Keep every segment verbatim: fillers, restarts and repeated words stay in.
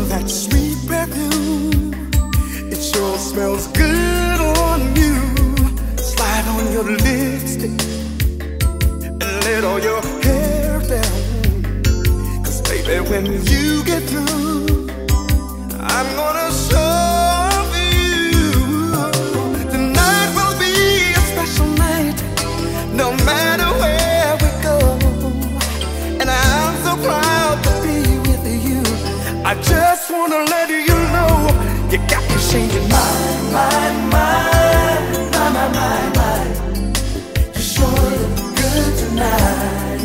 that sweet perfume. It sure smells good on you. Slide on your lipstick and let all your hair down. 'Cause baby, when you get through, I'm gonna show you. Tonight will be a special night, no matter where we go. And I'm so proud to be with you. I just wanna let you know you got me singing my, my, my, my, my, my, my. You sure look good tonight,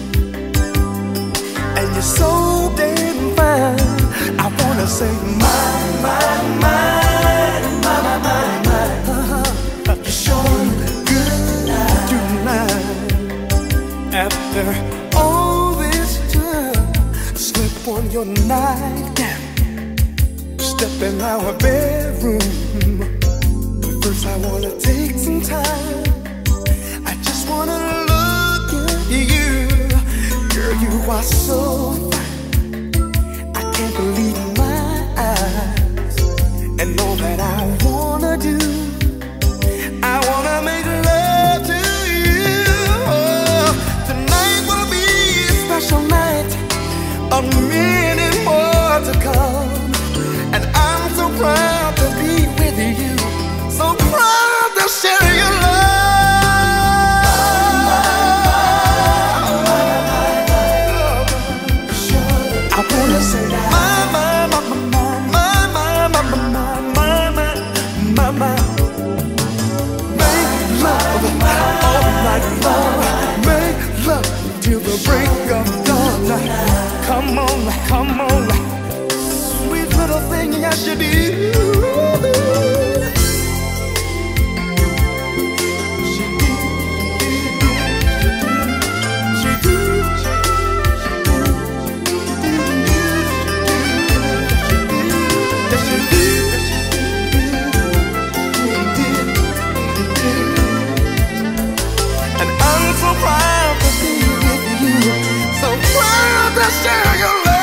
and you're so damn fine. I wanna say my, my, my, my, my, my, my. Uh-huh. You sure look good tonight, tonight. After all this time, slip on your nightgown, step in our bedroom. First I wanna take some time, I just wanna look at you. Girl, you are so fine, I can't believe my eyes. And all that I wanna do, I wanna make love to you. Oh, tonight will be a special night, a many more to come. And I'm so proud to be with you, so proud to share your love. I wanna say my, my, my, my, my, my, my, my, my, my, my. Make love all night long, make love till the break of dawn. Come on, come on, sweet little thing, yes you do. And I'm so proud to be with you, so proud to share your love.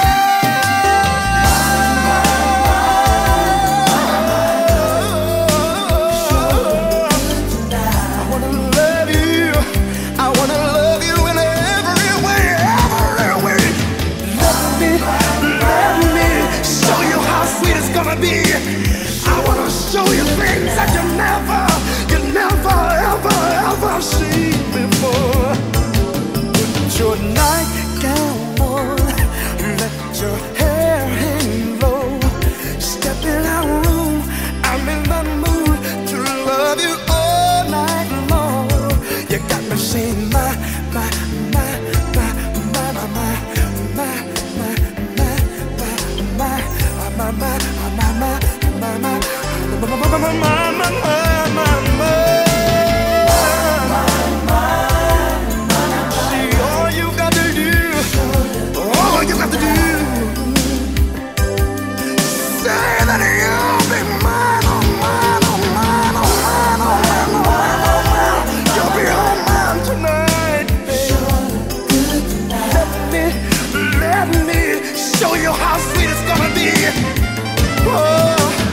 I wanna show you things that you never, you never, ever, ever seen before. Put your nightgown on, let your hair hang low. Step in our room, I'm in the mood to love you all night long. You got me saying my, my, my, my, my, my, my, my, my, my, my, my, my, my. See, all you got to do, all you got to do, say that you'll be mine, oh mine, oh mine, oh mine, oh mine, oh mine, oh mine. You'll be all mine tonight, baby. Let me, let me show you how sweet it's gonna be. Oh.